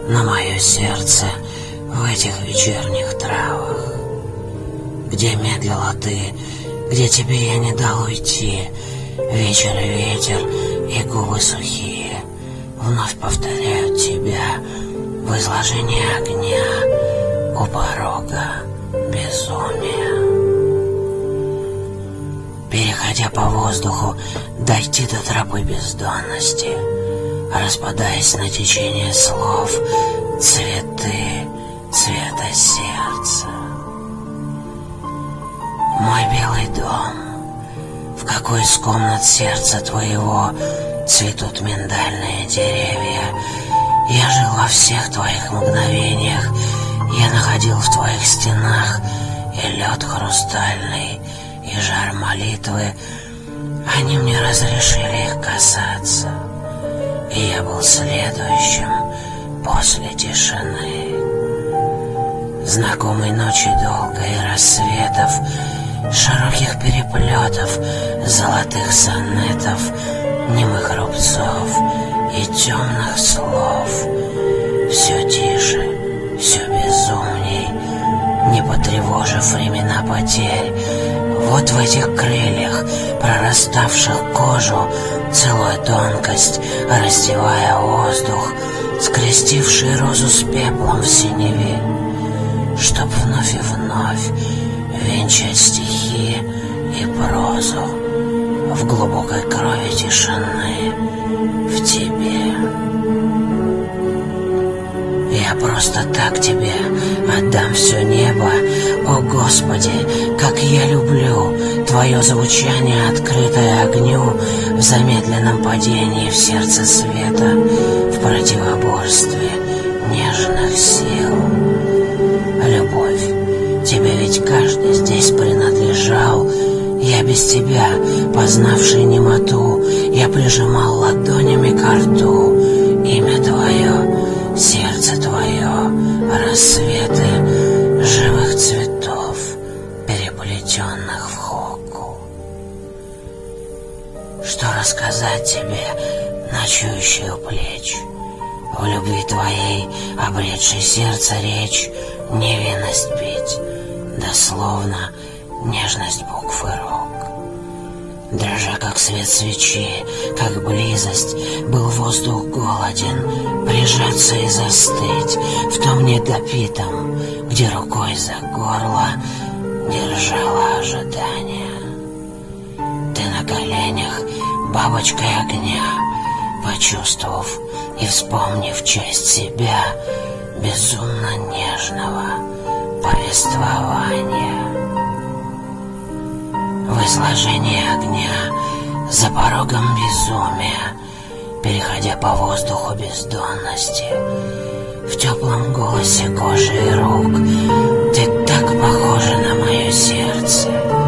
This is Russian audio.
на мое сердце в этих вечерних травах. Где медлила ты, где тебе я не дал уйти, вечер и ветер и губы сухие вновь повторяют тебя в изложении огня у порога безумия. Переходя по воздуху, дойти до тропы бездонности, распадаясь на течение слов, цветы цвета сердца. Мой белый дом, в какой из комнат сердца твоего цветут миндальные деревья. Я жил во всех твоих мгновениях, я находил в твоих стенах и лед хрустальный, и жар молитвы. Они мне разрешили их касаться, и я был следующим после тишины. Знакомой ночи долгой и рассветов, широких переплетов, золотых сонетов, немых рубцов и темных слов. Все тише, все безумней, не потревожив времена потерь. Вот в этих крыльях, прораставших кожу, целуя тонкость, раздевая воздух, скрестивший розу с пеплом в синеве, чтоб вновь и вновь венчать стихи и прозу в глубокой крови тишины в тебе. Я просто так тебе отдам все небо, о Господи, как я люблю твое звучание, открытое огню в замедленном падении в сердце света, в противоборстве нежных сил. Любовь, тебе ведь каждый здесь принадлежал. Я без тебя, познавший немоту, я прижимал ладонями ко рту имя твое, сердце твое, рассветы живых цветов, переплетенных в хоку. Что рассказать тебе, ночующий у плеч? В любви твоей, обретшей сердце речь, невинность петь, дословно нежность букв и рок. Дрожа, как свет свечи, как близость, был воздух голоден, прижаться и застыть в том недопитом, где рукой за горло держала ожидание. Ты на коленях, бабочкой огня, почувствовав и вспомнив часть себя, безумно нежного повествования. В изложении огня, за порогом безумия, переходя по воздуху бездонности, в теплом голосе кожи и рук, ты так похожа на мое сердце.